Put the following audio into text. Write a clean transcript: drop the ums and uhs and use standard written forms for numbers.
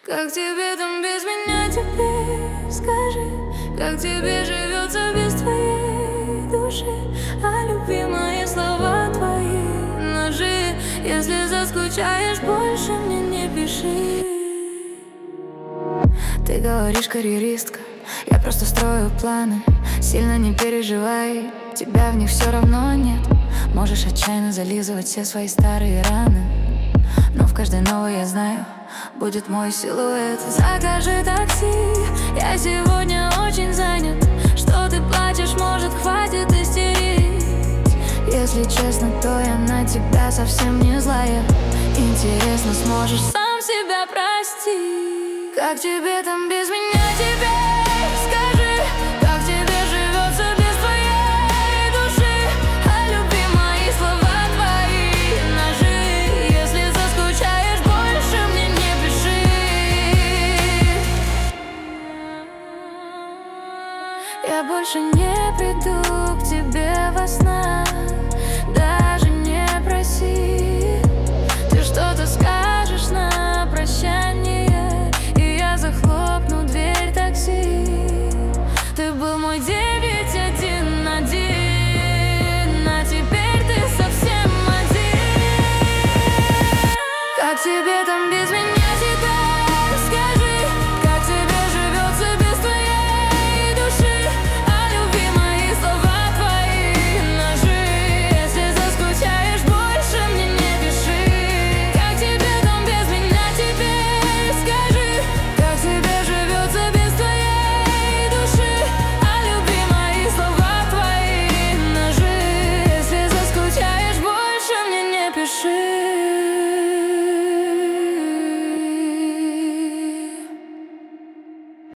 Как тебе там без меня теперь? Скажи, как тебе живется без твоей души? А любимые слова твои ножи. Если заскучаешь, больше мне не пиши. Ты говоришь, карьеристка, я просто строю планы. Сильно не переживай, тебя в них все равно нет. Можешь отчаянно зализывать все свои старые раны, но в каждой новой, я знаю, будет мой силуэт. Закажи такси, я сегодня очень занят. Что ты плачешь, может, хватит истерить? Если честно, то я на тебя совсем не злая. Интересно, сможешь сам себя простить? Как тебе там без меня теперь? Скажи, как тебе живется без твоей души? А любимые слова твои ножи. Если заскучаешь, больше мне не пиши. Я больше не приду к тебе во снах.